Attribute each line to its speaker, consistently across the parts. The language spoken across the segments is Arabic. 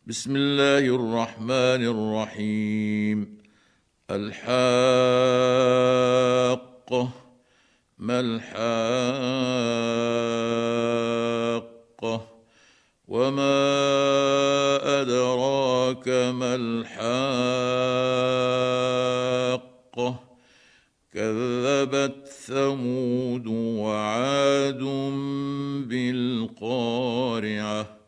Speaker 1: بسم الله الرحمن الرحيم. الحاقة. ما الحاقة؟ وما أدراك ما الحاقة؟ كذبت ثمود وعاد بالقارعة.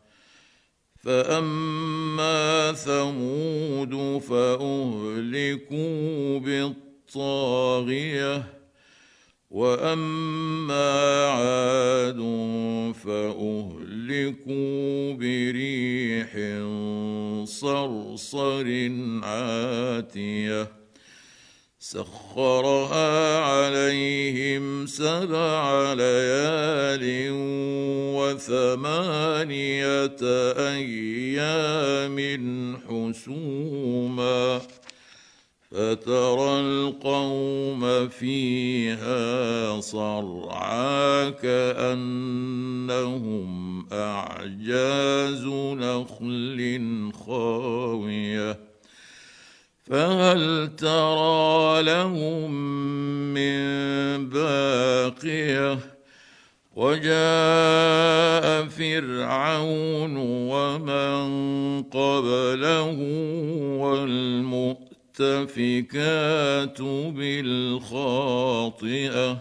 Speaker 1: فأما ثمود فأهلكوا بالطاغية، وأما عاد فأهلكوا بريح صرصر عاتية سخرها عليهم 7 ليال و8 أيام حسوما، فترى القوم فيها صرعى كأنهم أعجاز نخل خاوية، فهل ترى لهم من باقية؟ وجاء فرعون ومن قبله والمؤتفكات بالخاطئة،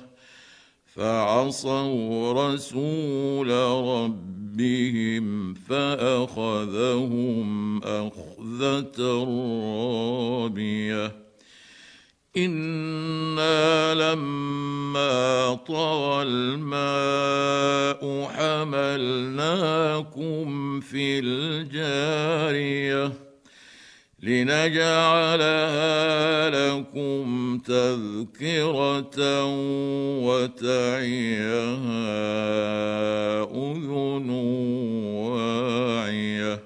Speaker 1: فعصوا رسول ربهم فأخذهم أخذة رابية. إنا لما طغى الماء حملناكم في الجارية لنجعلها لكم تذكرة وتعيها أذن واعية.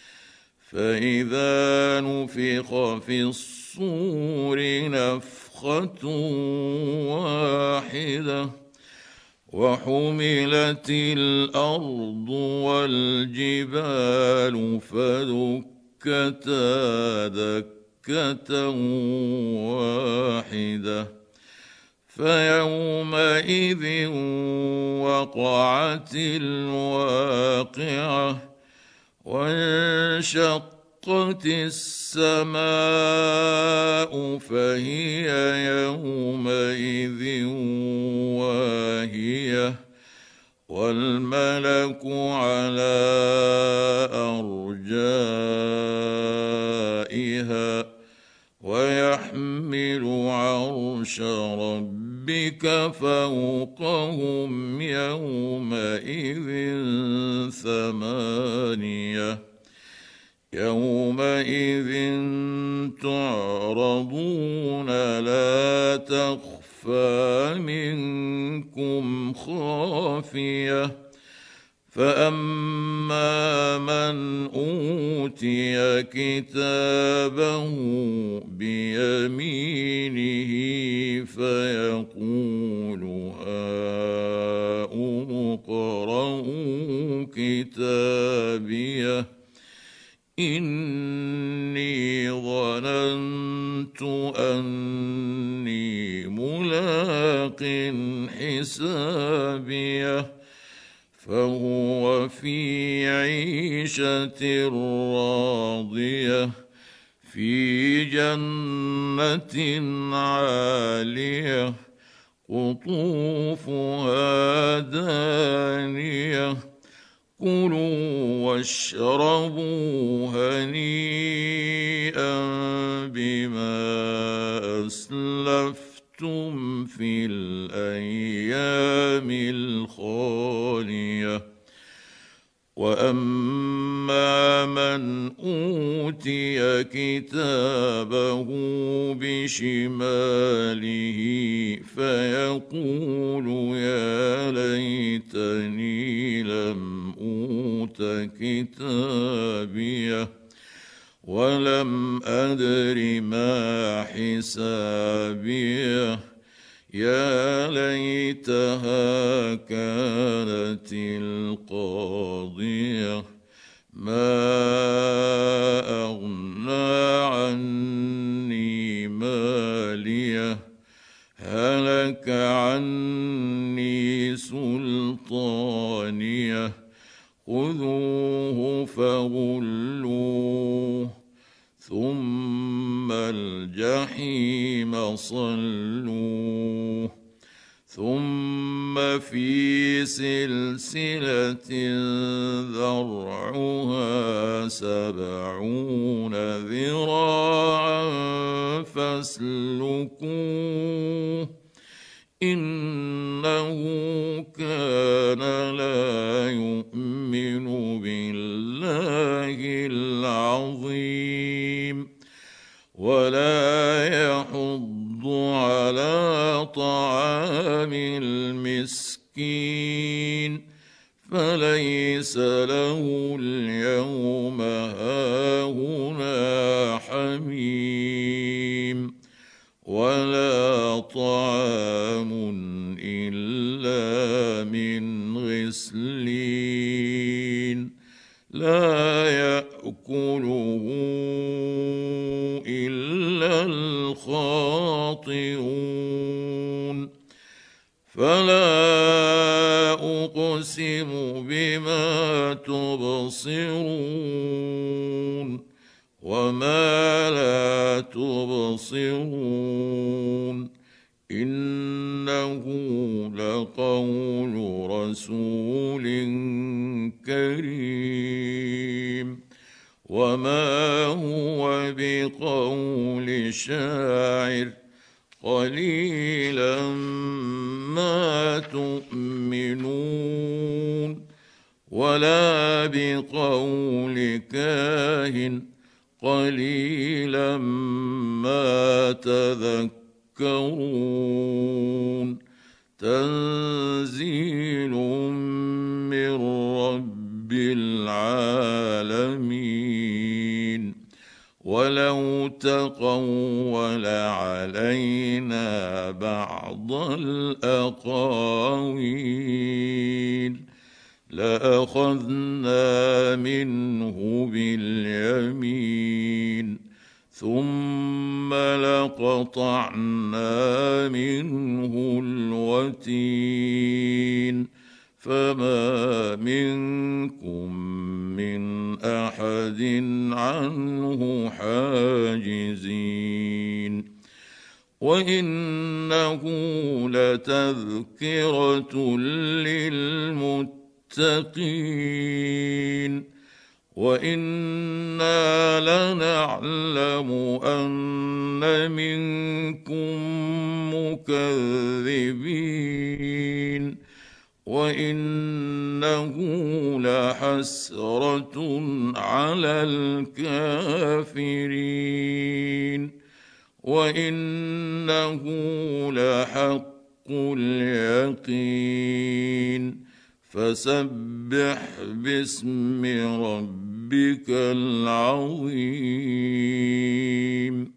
Speaker 1: فإذا نفخ في الصور نفخة واحدة وحملت الأرض والجبال فدكتا دكة واحدة، فيومئذ وقعت الواقعة، وانشقت السماء فهي يومئذ واهية، والملك على أرجائها، ويحمل عرش ربك فوقهم يومئذ 8. يومئذ تعرضون لا تخفى منكم خافية، فأما من أوتي كتابه بيمينه فيقول هاؤم اقرءوا كتابيه إني ظننت أني ملاق حسابيه، فهو في عيشة راضية في جنة عالية قطوفها دانية. كلوا واشربوا هنيئا بما أسلفتم في الأيام الخالية. وأما من أوتي كتابه بشماله فيقول يا ليتني لم أوت كتابيه ولم أدر ما حسابيه، يا ليتها كانت القاضية ما فغلوه ثم الجحيم صلوه ثم في سلسلة ذرعها 70 ذراعا فاسلكوه إنه كان لا يؤمن بالله العظيم ولا يحض على طعام المسكين فليس له اليوم هاهنا حميم ولا طعام إلا من غسلين لا يأكله إلا الخاطئون فلا أقسم بما تبصرون وما لا تبصرون إنه لقول رسول كريم وما هو بقول شاعر قليلا ما تؤمنون ولا بقول كاهن قليلا ما تذكرون تنزيل من رب العالمين ولو تقول علينا بعض الأقاويل لأخذنا منه باليمين ثم لقطعنا منه الوتين فما منكم من أحد عنه حاجزين وإنه لتذكرة للمتقين وإنا لنعلم أن منكم مكذبين وإنه لحسرة على الكافرين وإنه لحق اليقين فسبح باسم ربك العظيم